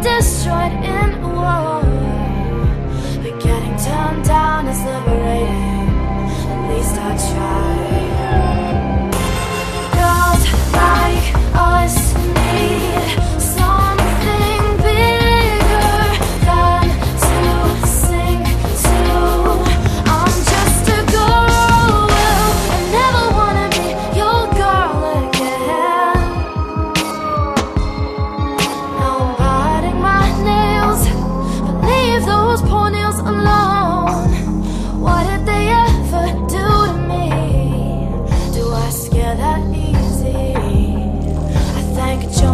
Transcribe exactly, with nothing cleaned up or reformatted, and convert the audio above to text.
destroyed in war. But getting turned down is liberating. At least I tried. Girls like us need something bigger than to sing to. I'm just a girl, well, I never wanna be your girl again. Now I'm biting my nails, but leave those poor nails alone. What did they ever do to me? Do I scare that easy? I thank John